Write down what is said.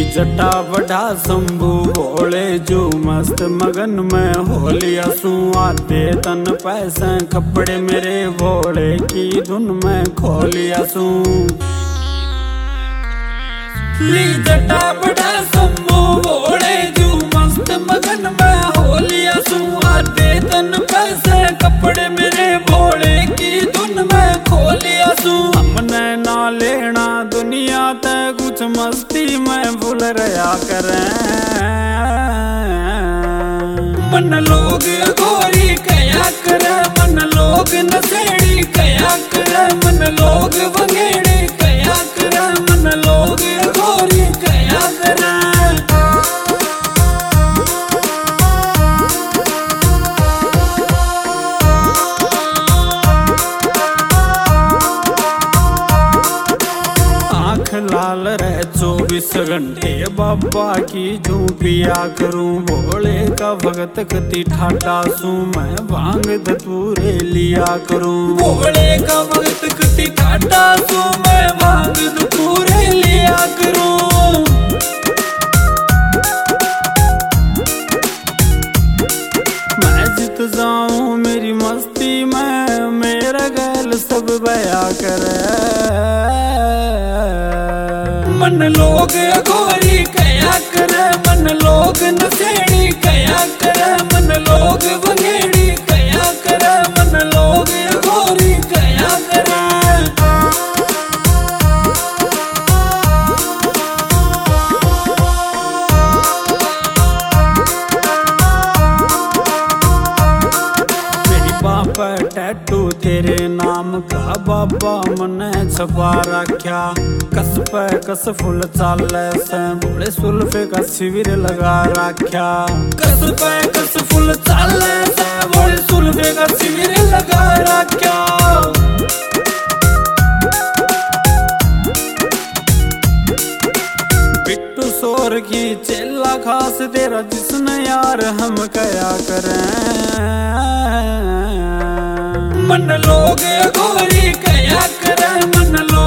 जटा बढ़ा शंभू भोले जो मस्त मगन में हो लिया सू आते तन पैसे कपड़े मेरे भोले की धुन में खो लिया सू। जटा बढ़ा शंभू भोले जो मस्त मगन में हो लिया सू आते तन पैसे कपड़े मेरे भोले की धुन में खो लिया सू। हमने ना लेना दुनिया ते कुछ मस्ती में भूल रहा करें मन लोग गोरी कया करे मन लोग नशेड़ी कया करे मन लोग वंगेड़ी कया करे मन लोग गोरी कया करे। लाल रह 24 घंटे बाबा की जू पिया करूं भोले का भगत कति ठाटा सू मैं भांग धतूरे लिया करूं भोले का भगत कति ठाटा सू मैं भांग धतूरे लिया करूं। मैं जित जाऊं मेरी मस्ती में मेरा गैल सब बया करे मन लोग गोरी कया करे मन लोग नशेड़ी कया करे मन लोग वंगेड़ी कया करे मन लोग गोरी कया करे। टैटू तेरे नाम का बाबा मने छपा रख्या कस पे कस फुल चाले से भोले सुल्फे का शिविर लगा रख्या कस पे कस फुल चाले से भोले सुल्फे का शिविर लगा रख्या। बिट्टू सोर की चेला खास तेरा जिसने यार हम कया करें मन लोग गोरी कया करे मन लोग